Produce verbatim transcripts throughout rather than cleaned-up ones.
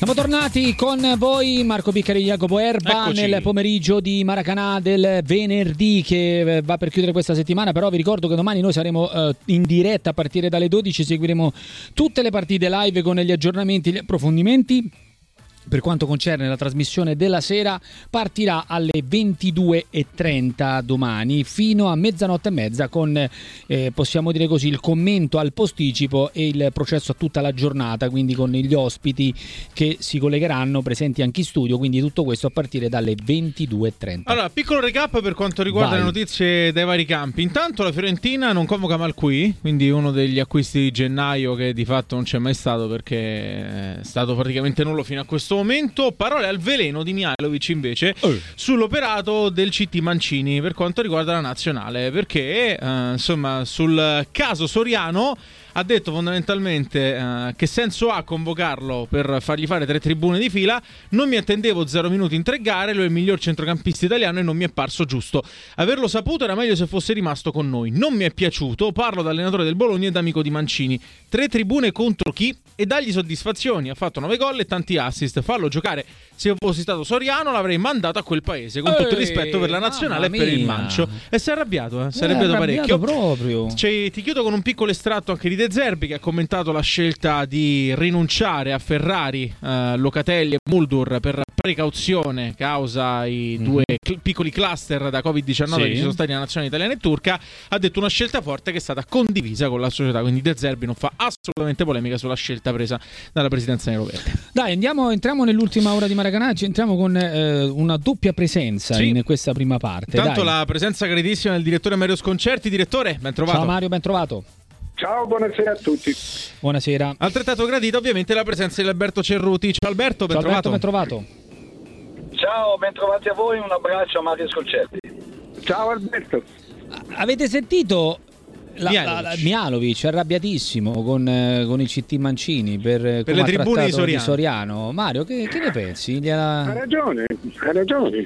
Siamo tornati con voi, Marco Piccari, Jacopo Erba. Eccoci. Nel pomeriggio di Maracanã del venerdì che va per chiudere questa settimana, però vi ricordo che domani noi saremo uh, in diretta a partire dalle dodici, seguiremo tutte le partite live con gli aggiornamenti, gli approfondimenti. Per quanto concerne la trasmissione della sera, partirà alle ventidue e trenta domani fino a mezzanotte e mezza con, eh, possiamo dire così, il commento al posticipo e il processo a tutta la giornata, quindi con gli ospiti che si collegheranno presenti anche in studio, quindi tutto questo a partire dalle ventidue e trenta. Allora, piccolo recap per quanto riguarda Vai. le notizie dai vari campi. Intanto la Fiorentina non convoca Malqui, quindi uno degli acquisti di gennaio che di fatto non c'è mai stato perché è stato praticamente nullo fino a questo momento. Parole al veleno di Mihajlovic invece uh. sull'operato del C T Mancini per quanto riguarda la nazionale, perché eh, insomma sul caso Soriano ha detto fondamentalmente eh, che senso ha convocarlo per fargli fare tre tribune di fila. Non mi attendevo zero minuti in tre gare, lui è il miglior centrocampista italiano e non mi è parso giusto. Averlo saputo era meglio se fosse rimasto con noi. Non mi è piaciuto, parlo da allenatore del Bologna ed amico di Mancini. Tre tribune contro chi? E dagli soddisfazioni, ha fatto nove gol e tanti assist. Farlo giocare, se io fossi stato Soriano l'avrei mandato a quel paese, con Ehi, tutto il rispetto per la nazionale e per il Mancio. E si è arrabbiato, eh? si è arrabbiato parecchio proprio. Cioè, ti chiudo con un piccolo estratto anche di De Zerbi, che ha commentato la scelta di rinunciare a Ferrari, eh, Locatelli e Muldur per precauzione causa i mm-hmm. due cl- piccoli cluster da covid diciannove sì. che ci sono stati nella nazionale italiana e turca. Ha detto una scelta forte che è stata condivisa con la società, quindi De Zerbi non fa assolutamente polemica sulla scelta presa dalla presidenza neroverde. Dai, andiamo, entriamo nell'ultima ora di Maracanã, ci entriamo con eh, una doppia presenza sì. in questa prima parte. Tanto Dai. La presenza graditissima del direttore Mario Sconcerti. Direttore, ben trovato. Ciao Mario, ben trovato. Ciao, buonasera a tutti. Buonasera. Altrettanto gradita ovviamente la presenza di Alberto Cerruti. Ciao Alberto, ben Ciao trovato. Alberto, ben trovato. Ciao, ben trovati a voi, un abbraccio a Mario Sconcerti. Ciao Alberto. Avete sentito la, Mihajlovic. La, la, Mihajlovic arrabbiatissimo con, eh, con il C T Mancini per, per le tribune di Soriano. di Soriano. Mario, che, che ne pensi? Gliela... Ha ragione, ha ragione.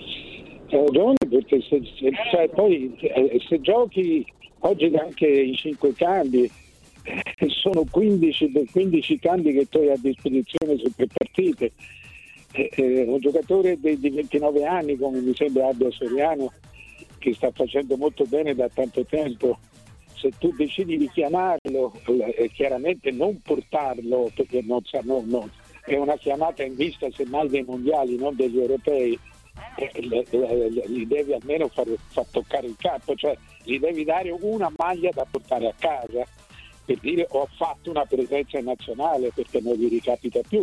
Ha ragione perché se, se, cioè, poi eh, se giochi oggi anche i cinque cambi, eh, sono quindici, quindici cambi che tu hai a disposizione su tre partite. Eh, eh, un giocatore di, di ventinove anni come mi sembra abbia Soriano, che sta facendo molto bene da tanto tempo, se tu decidi di chiamarlo eh, chiaramente non portarlo, perché non, no, no, è una chiamata in vista semmai dei mondiali, non degli europei, eh, le, le, le, gli devi almeno far, far toccare il campo, cioè gli devi dare una maglia da portare a casa per dire ho fatto una presenza nazionale, perché non gli ricapita più.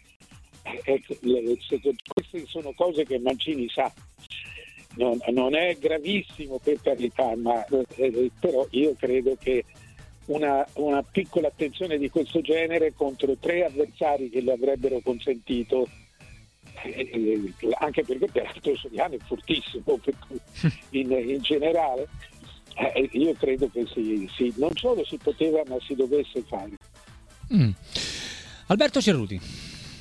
Ecco, queste sono cose che Mancini sa, non, non è gravissimo per carità, ma eh, però io credo che una, una piccola attenzione di questo genere contro tre avversari che le avrebbero consentito, eh, eh, anche perché peraltro Soriano è fortissimo per cui, in, in generale, eh, io credo che si, si, non solo si poteva ma si dovesse fare. mm. Alberto Cerruti.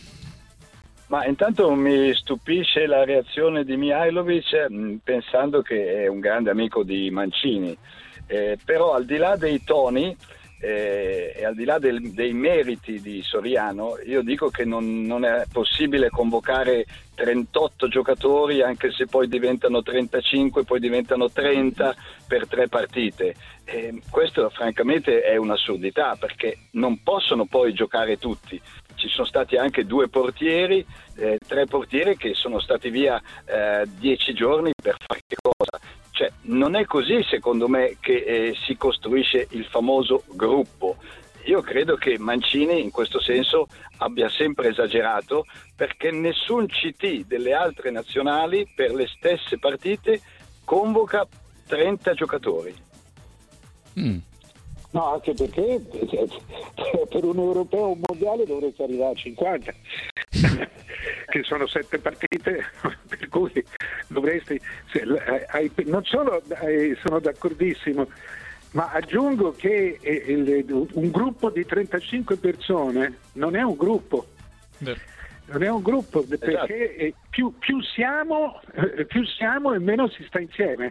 Ma intanto mi stupisce la reazione di Mihajlovic, mh, pensando che è un grande amico di Mancini, eh, però al di là dei toni eh, e al di là del, dei meriti di Soriano, io dico che non, non è possibile convocare trentotto giocatori, anche se poi diventano trentacinque, poi diventano trenta per tre partite. Eh, questo francamente è un'assurdità, perché non possono poi giocare tutti. Ci sono stati anche due portieri, eh, tre portieri che sono stati via eh, dieci giorni per fare che cosa? Cioè, non è così, secondo me, che eh, si costruisce il famoso gruppo. Io credo che Mancini in questo senso abbia sempre esagerato, perché nessun C T delle altre nazionali per le stesse partite convoca trenta giocatori. Mm. No, anche perché per un europeo o un mondiale dovresti arrivare a cinquanta, che sono sette partite, per cui dovresti... Non solo sono d'accordissimo, ma aggiungo che un gruppo di trentacinque persone non è un gruppo. Beh. Non è un gruppo, perché esatto. più, più, siamo, più siamo e meno si sta insieme.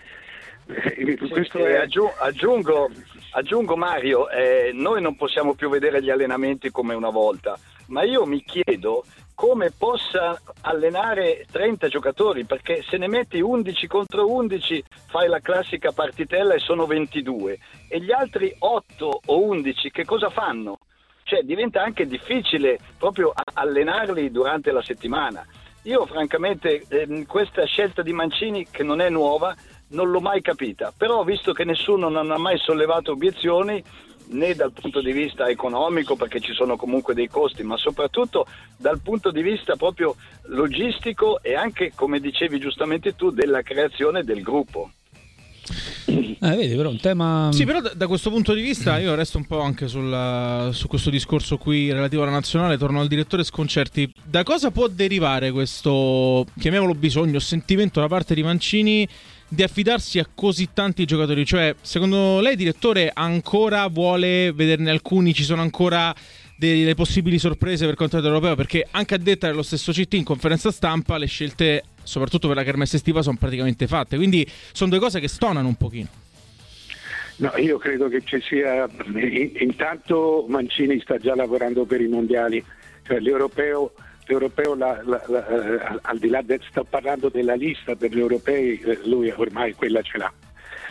Questo sì, è... aggiung- aggiungo, aggiungo Mario, eh, noi non possiamo più vedere gli allenamenti come una volta. ma io mi chiedo come possa allenare trenta giocatori, perché se ne metti undici contro undici fai la classica partitella e sono ventidue, e gli altri otto o undici che cosa fanno? Cioè diventa anche difficile proprio allenarli durante la settimana. Io francamente eh, questa scelta di Mancini, che non è nuova, non l'ho mai capita, però visto che nessuno non ha mai sollevato obiezioni, né dal punto di vista economico, perché ci sono comunque dei costi, ma soprattutto dal punto di vista proprio logistico e anche, come dicevi giustamente tu, della creazione del gruppo. Eh, vedi, però un tema. Sì, però da, da questo punto di vista io resto un po' anche sulla, su questo discorso qui relativo alla nazionale. Torno al direttore Sconcerti. Da cosa può derivare questo, chiamiamolo bisogno, sentimento da parte di Mancini di affidarsi a così tanti giocatori? Cioè, secondo lei, direttore, ancora vuole vederne alcuni? Ci sono ancora delle possibili sorprese per quanto riguarda l'Europeo? Perché anche a detta dello stesso C T in conferenza stampa le scelte, soprattutto per la kermesse estiva, sono praticamente fatte, quindi sono due cose che stonano un pochino. No, io credo che ci sia, intanto Mancini sta già lavorando per i mondiali, cioè l'europeo, l'europeo la, la, la, al di là del, sto parlando della lista per gli europei, lui ormai quella ce l'ha,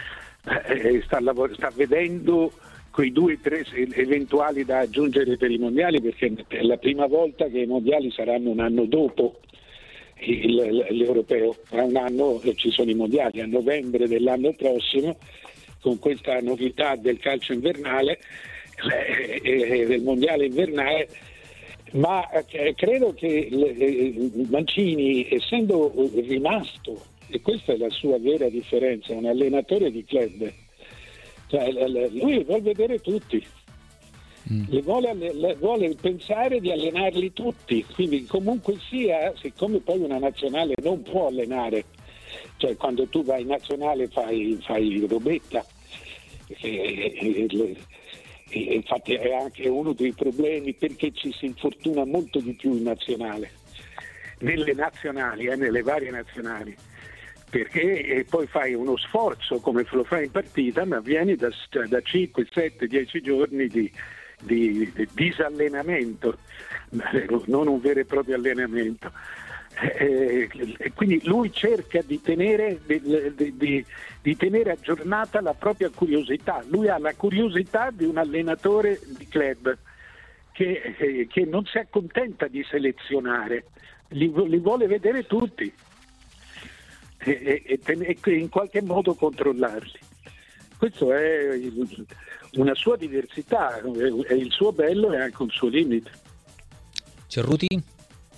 eh, sta, lavor- sta vedendo quei due o tre eventuali da aggiungere per i mondiali, perché è la prima volta che i mondiali saranno un anno dopo il, l'europeo, tra un anno ci sono i mondiali, a novembre dell'anno prossimo, con questa novità del calcio invernale e eh, del mondiale invernale. Ma eh, credo che eh, Mancini, essendo rimasto, e questa è la sua vera differenza, un allenatore di club, cioè, lui vuole vedere tutti, mm. le vuole, le, vuole pensare di allenarli tutti, quindi comunque sia, siccome poi una nazionale non può allenare, cioè quando tu vai in nazionale fai, fai robetta, e, e, e, e infatti è anche uno dei problemi perché ci si infortuna molto di più in nazionale, nelle nazionali, eh, nelle varie nazionali, perché e poi fai uno sforzo come lo fai in partita, ma vieni da, da cinque, sette, dieci giorni di, di, di disallenamento, non un vero e proprio allenamento. E eh, quindi lui cerca di tenere, di, di, di tenere aggiornata la propria curiosità. Lui ha la curiosità di un allenatore di club che, eh, che non si accontenta di selezionare, li, li vuole vedere tutti e, e, e, e in qualche modo controllarli. Questo è il, una sua diversità, è il suo bello e anche un suo limite. Cerruti?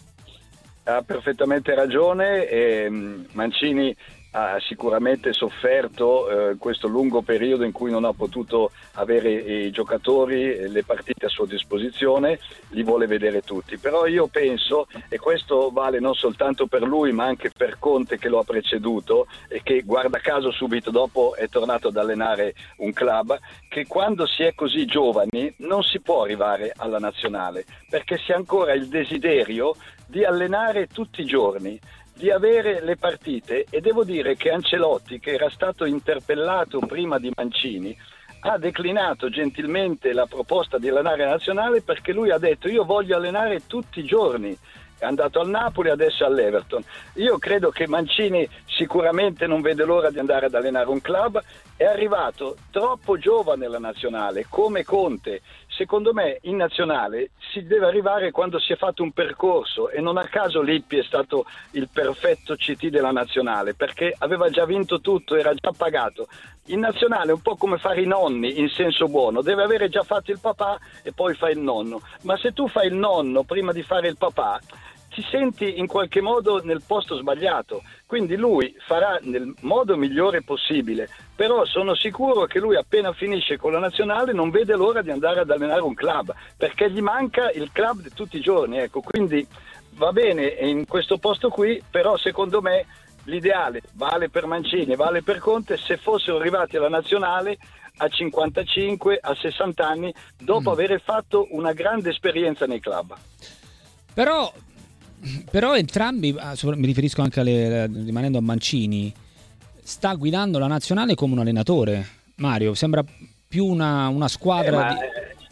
Ha perfettamente ragione, e Mancini ha sicuramente sofferto eh, questo lungo periodo in cui non ha potuto avere i giocatori, le partite a sua disposizione, li vuole vedere tutti. Però io penso, e questo vale non soltanto per lui ma anche per Conte che lo ha preceduto e che guarda caso subito dopo è tornato ad allenare un club, che quando si è così giovani non si può arrivare alla nazionale, perché si ha ancora il desiderio di allenare tutti i giorni, di avere le partite, e devo dire che Ancelotti, che era stato interpellato prima di Mancini, ha declinato gentilmente la proposta di allenare la nazionale, perché lui ha detto: io voglio allenare tutti i giorni. È andato al Napoli, adesso all'Everton. Io credo che Mancini sicuramente non vede l'ora di andare ad allenare un club. È arrivato troppo giovane alla nazionale, come Conte. Secondo me in nazionale si deve arrivare quando si è fatto un percorso, e non a caso Lippi è stato il perfetto C T della nazionale, perché aveva già vinto tutto, era già pagato. In nazionale è un po' come fare i nonni in senso buono, deve avere già fatto il papà e poi fai il nonno. Ma se tu fai il nonno prima di fare il papà, ti senti in qualche modo nel posto sbagliato. Quindi lui farà nel modo migliore possibile, però sono sicuro che lui appena finisce con la nazionale non vede l'ora di andare ad allenare un club, perché gli manca il club di tutti i giorni, ecco. Quindi va bene in questo posto qui, però secondo me l'ideale vale per Mancini, vale per Conte, se fossero arrivati alla nazionale a cinquantacinque, a sessanta anni, dopo mm. aver fatto una grande esperienza nei club. Però Però entrambi, mi riferisco anche alle, rimanendo a Mancini, sta guidando la nazionale come un allenatore. Mario, sembra più una, una squadra eh, ma, di...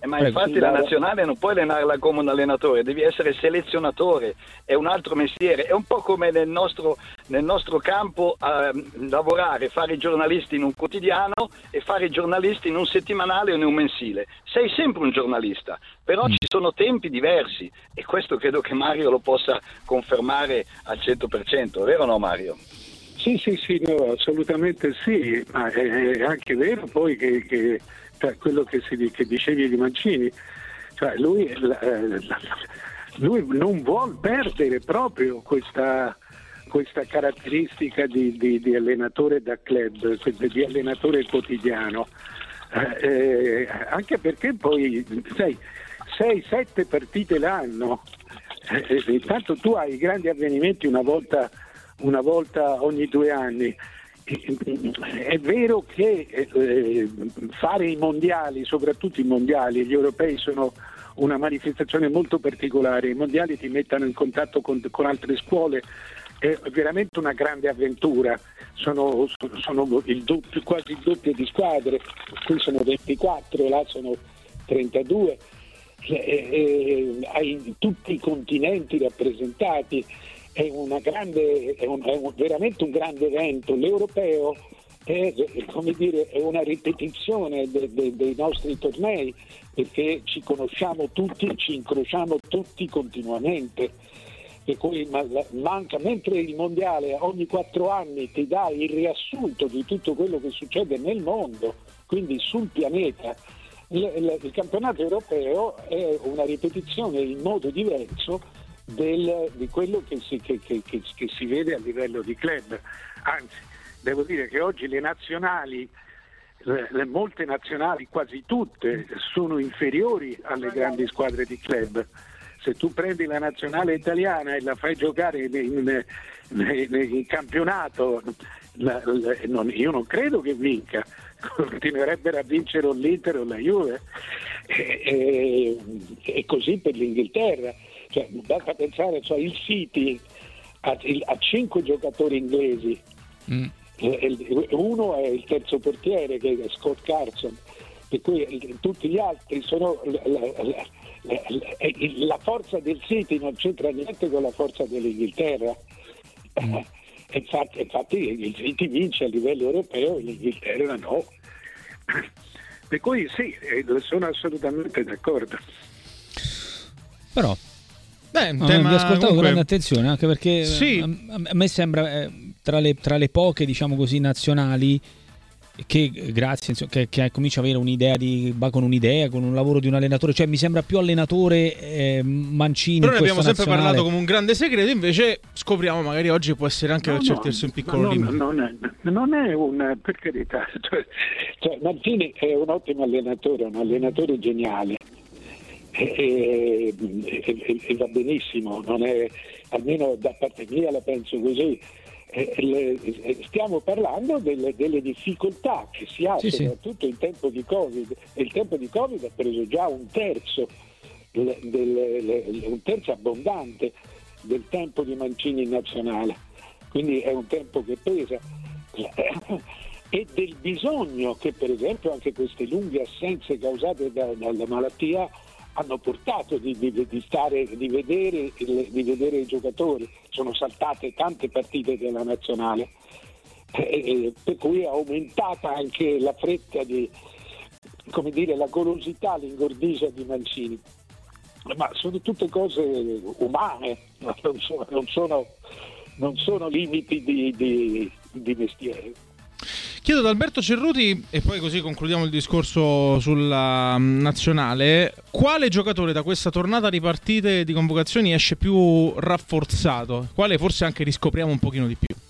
Eh, ma Prego. infatti la nazionale non puoi allenarla come un allenatore, devi essere selezionatore, è un altro mestiere, è un po' come nel nostro, nel nostro campo eh, lavorare, fare i giornalisti in un quotidiano e fare i giornalisti in un settimanale o in un mensile. Sei sempre un giornalista, però mm. ci sono tempi diversi e questo credo che Mario lo possa confermare al cento per cento, vero o no Mario? Sì, sì, sì, no, assolutamente sì, ma è anche vero poi che, che quello che, si, che dicevi di Mancini, cioè lui, lui non vuol perdere proprio questa, questa caratteristica di, di, di allenatore da club, di allenatore quotidiano, eh, anche perché poi sai, sei sette partite l'anno, eh, intanto tu hai i grandi avvenimenti una volta, una volta ogni due anni. È vero che eh, fare i mondiali, soprattutto i mondiali, gli europei sono una manifestazione molto particolare, i mondiali ti mettono in contatto con, con altre scuole, è veramente una grande avventura, sono, sono il doppio, quasi il doppio di squadre, qui sono ventiquattro, là sono trentadue, eh, eh, hai tutti i continenti rappresentati. È una grande, è, un, è un, veramente un grande evento. L'europeo è, come dire, è una ripetizione de, de, dei nostri tornei, perché ci conosciamo tutti, ci incrociamo tutti continuamente. Per cui manca, mentre il mondiale ogni quattro anni ti dà il riassunto di tutto quello che succede nel mondo, quindi sul pianeta. Il, il, il campionato europeo è una ripetizione in modo diverso Del, di quello che si, che, che, che, che si vede a livello di club. Anzi, devo dire che oggi le nazionali, le, le molte nazionali, quasi tutte, sono inferiori alle grandi squadre di club. Se tu prendi la nazionale italiana e la fai giocare in, in, in, in campionato, la, la, non, io non credo che vinca, continuerebbero a vincere o l'Inter o la Juve, e, e, e così per l'Inghilterra. Cioè, basta pensare, cioè, il City ha, ha cinque giocatori inglesi, mm. uno è il terzo portiere che è Scott Carson, per cui tutti gli altri sono la, la, la, la, la forza del City non c'entra niente con la forza dell'Inghilterra. Mm. infatti, infatti il City vince a livello europeo e l'Inghilterra no, per cui sì, sono assolutamente d'accordo. Però Beh, no, tema, vi ascoltavo comunque... con grande attenzione, anche perché sì. a, a me sembra eh, tra, le, tra le poche, diciamo così, nazionali che grazie insomma, che, che comincia a avere un'idea di va con un'idea, con un lavoro di un allenatore, cioè mi sembra più allenatore eh, Mancini. Però ne abbiamo sempre nazionale. parlato come un grande segreto, invece scopriamo magari oggi può essere anche no, per certi versi un piccolo no, limite. No, non, è, non è un, per carità, cioè, cioè, Mancini è un ottimo allenatore, un allenatore geniale. E, e, e, e va benissimo, non è, almeno da parte mia la penso così. E, le, stiamo parlando delle, delle difficoltà che si ha, sì, soprattutto sì. in tempo di Covid, e il tempo di Covid ha preso già un terzo, del, del, un terzo abbondante del tempo di Mancini in nazionale, quindi è un tempo che pesa. E del bisogno che per esempio anche queste lunghe assenze causate da, dalla malattia hanno portato di, di, di stare, di vedere, di vedere i giocatori. Sono saltate tante partite della nazionale, eh, per cui è aumentata anche la fretta di, come dire, la golosità, l'ingordigia di Mancini. Ma sono tutte cose umane, non sono, non sono, non sono limiti di, di, di mestiere. Chiedo ad Alberto Cerruti, e poi così concludiamo il discorso sulla nazionale, quale giocatore da questa tornata di partite e di convocazioni esce più rafforzato? Quale forse anche riscopriamo un pochino di più?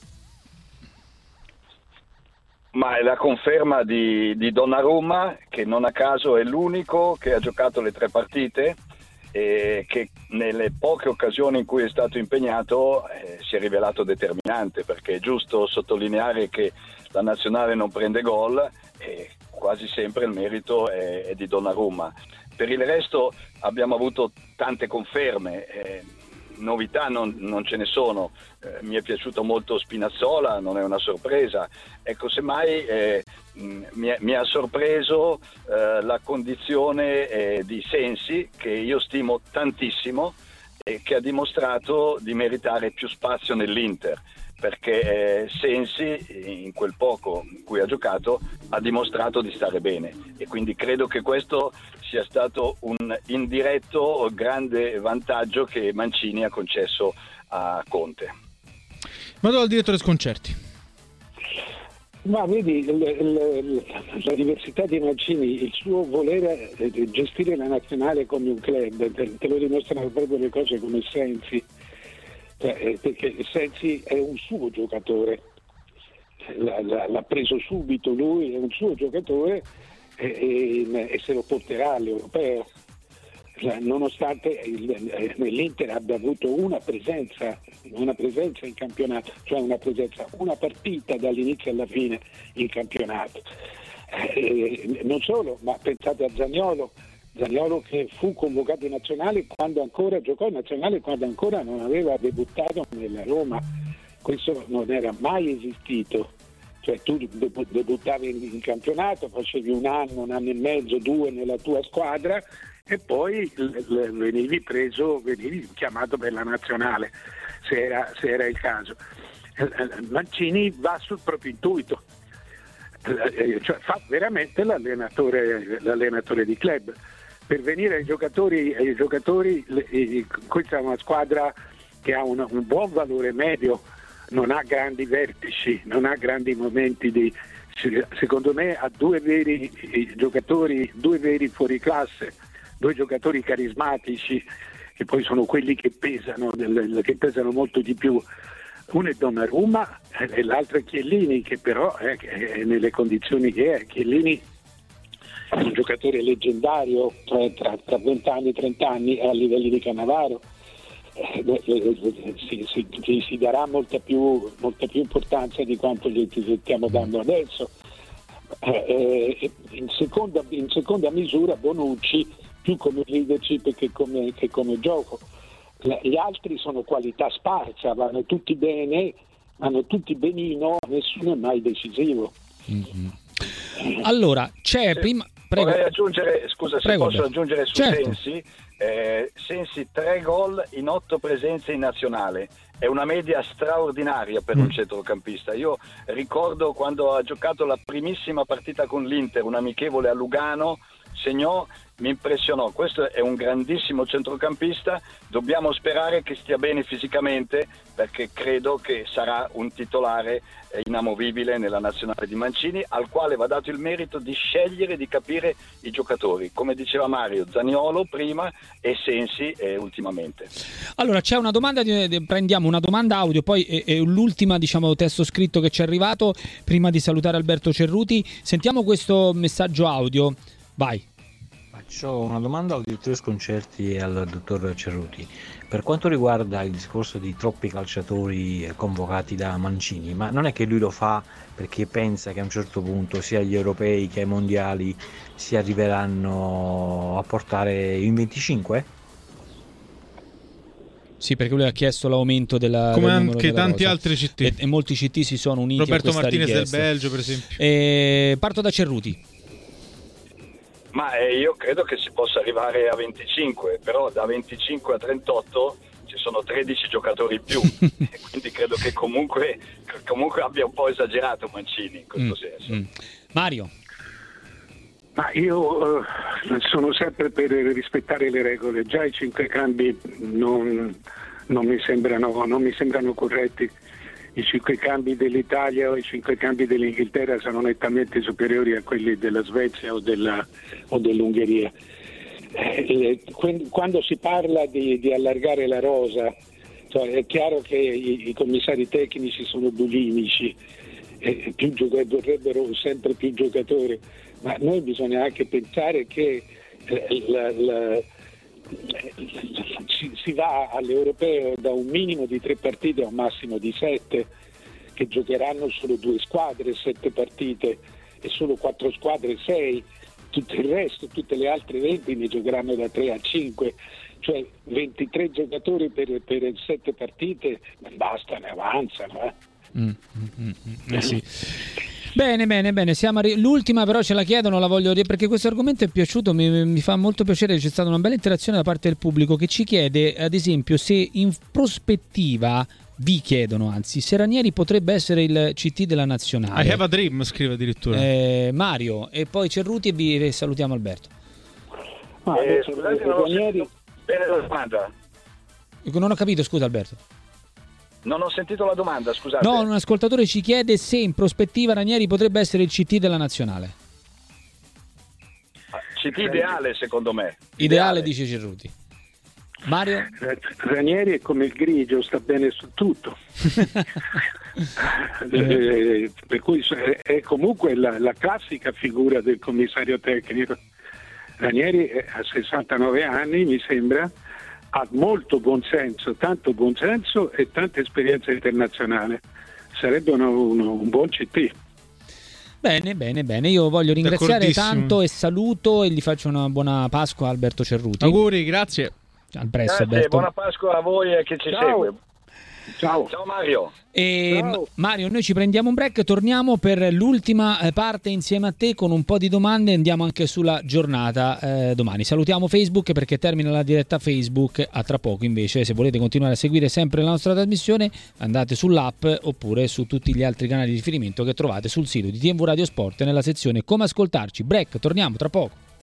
Ma è la conferma di, di Donnarumma, che non a caso è l'unico che ha giocato le tre partite e che nelle poche occasioni in cui è stato impegnato eh, si è rivelato determinante, perché è giusto sottolineare che la nazionale non prende gol e quasi sempre il merito è, è di Donnarumma. Per il resto abbiamo avuto tante conferme, eh, novità non, non ce ne sono. Eh, mi è piaciuto molto Spinazzola, non è una sorpresa. Ecco, semmai eh, mi, è, mi ha sorpreso eh, la condizione eh, di Sensi, che io stimo tantissimo e che ha dimostrato di meritare più spazio nell'Inter, perché eh, Sensi, in quel poco in cui ha giocato, ha dimostrato di stare bene, e quindi credo che questo sia stato un indiretto grande vantaggio che Mancini ha concesso a Conte. Vado al direttore Sconcerti. Ma vedi, l- l- la diversità di Mancini, il suo voler gestire la nazionale come un club, te, te lo dimostrano proprio le cose come Sensi, eh, perché Sensi è un suo giocatore, l'ha, l'ha, l'ha preso subito lui, è un suo giocatore e, e, e se lo porterà all'europeo, nonostante il, l'Inter abbia avuto una presenza una presenza in campionato, cioè una presenza, una partita dall'inizio alla fine in campionato. Eh, non solo, ma pensate a Zaniolo Zaniolo che fu convocato in nazionale quando ancora giocò in nazionale, quando ancora non aveva debuttato nella Roma. Questo non era mai esistito, cioè tu debuttavi in, in campionato, facevi un anno, un anno e mezzo, due nella tua squadra e poi l- l- venivi preso, venivi chiamato per la nazionale se era, se era il caso. Mancini va sul proprio intuito, cioè fa veramente l'allenatore, l'allenatore di club. Per venire ai giocatori, ai giocatori questa è una squadra che ha un, un buon valore medio, non ha grandi vertici, non ha grandi momenti di, secondo me ha due veri giocatori, due veri fuoriclasse, due giocatori carismatici che poi sono quelli che pesano, che pesano molto di più. Uno è Donnarumma e l'altro è Chiellini, che però è, è nelle condizioni che è. Chiellini è un giocatore leggendario, tra venti trenta anni a livelli di Cannavaro. Si, si, si darà molta più, molta più importanza di quanto gli stiamo dando adesso. Eh, in, seconda, in seconda misura Bonucci più come leadership che come, che come gioco. Gli altri sono qualità sparsa, vanno tutti bene, vanno tutti benino, nessuno è mai decisivo. Mm-hmm. Allora c'è sì, prima prego. Vorrei aggiungere, scusa se prego, posso beh. aggiungere su certo. Sensi, eh, Sensi tre gol in otto presenze in nazionale, è una media straordinaria per mm. un centrocampista. Io ricordo quando ha giocato la primissima partita con l'Inter, un amichevole a Lugano, segnò, mi impressionò. Questo è un grandissimo centrocampista, dobbiamo sperare che stia bene fisicamente, perché credo che sarà un titolare inamovibile nella nazionale di Mancini, al quale va dato il merito di scegliere, di capire i giocatori, come diceva Mario, Zaniolo prima e Sensi eh, ultimamente. Allora c'è una domanda, di, prendiamo una domanda audio, poi è, è l'ultima, diciamo, testo scritto che ci è arrivato prima di salutare Alberto Cerruti. Sentiamo questo messaggio audio, vai. Faccio una domanda al direttore Sconcerti e al dottor Cerruti. Per quanto riguarda il discorso di troppi calciatori convocati da Mancini, ma non è che lui lo fa perché pensa che a un certo punto sia gli europei che ai mondiali si arriveranno a portare in venticinque? Sì, perché lui ha chiesto l'aumento della come del anche della tanti rosa. altri C T e, e molti C T si sono uniti Roberto a questa Martinez richiesta. del Belgio per esempio. E parto da Cerruti. Ma eh, io credo che si possa arrivare a venticinque, però da venticinque a trentotto ci sono tredici giocatori in più, quindi credo che comunque, comunque abbia un po' esagerato Mancini in questo mm, senso. Mm. Mario? Ma io uh, sono sempre per rispettare le regole, già i cinque cambi non, non, mi sembrano, non mi sembrano corretti. I cinque cambi dell'Italia o i cinque cambi dell'Inghilterra sono nettamente superiori a quelli della Svezia o, della, o dell'Ungheria. Eh, quando si parla di, di allargare la rosa, cioè è chiaro che i, i commissari tecnici sono bulimici, eh, più gioc- vorrebbero sempre più giocatori, ma noi bisogna anche pensare che eh, la, la, Si, si va all'europeo da un minimo di tre partite a un massimo di sette, che giocheranno solo due squadre sette partite e solo quattro squadre sei, tutto il resto, tutte le altre venti ne giocheranno da tre a cinque, cioè ventitré giocatori per, per sette partite, basta, ne avanzano. Eh. Mm, mm, mm, eh sì. Bene, bene, bene. Siamo arri- L'ultima però ce la chiedono, la voglio dire perché questo argomento è piaciuto, mi, mi fa molto piacere, c'è stata una bella interazione da parte del pubblico che ci chiede, ad esempio, se in prospettiva, vi chiedono anzi, se Ranieri potrebbe essere il C T della nazionale. I have a dream, scrive addirittura. Eh, Mario, e poi Cerruti e vi salutiamo Alberto. Ah, eh, scusate, non ho sentito bene la domanda. Non ho capito, scusa Alberto. Non ho sentito la domanda, scusate. No, un ascoltatore ci chiede se in prospettiva Ranieri potrebbe essere il C T della nazionale. C T ideale, secondo me. Ideale, ideale. Dice Cerruti. Mario? Ranieri è come il grigio, sta bene su tutto. eh, per cui è comunque la, la classica figura del commissario tecnico. Ranieri ha sessantanove anni, mi sembra, ha molto buonsenso, tanto buonsenso e tanta esperienza internazionale. Sarebbe uno, uno, un buon C T. Bene, bene, bene. Io voglio ringraziare tanto e saluto e gli faccio una buona Pasqua a Alberto Cerruti. Auguri, grazie. Al presto, grazie, Alberto. Buona Pasqua a voi e che ci Ciao. segue. Ciao. Ciao Mario. E Ciao. Mario, noi ci prendiamo un break, torniamo per l'ultima parte insieme a te con un po' di domande e andiamo anche sulla giornata eh, domani. Salutiamo Facebook perché termina la diretta Facebook a tra poco, invece se volete continuare a seguire sempre la nostra trasmissione andate sull'app oppure su tutti gli altri canali di riferimento che trovate sul sito di T M V Radio Sport nella sezione Come ascoltarci. Break, torniamo tra poco.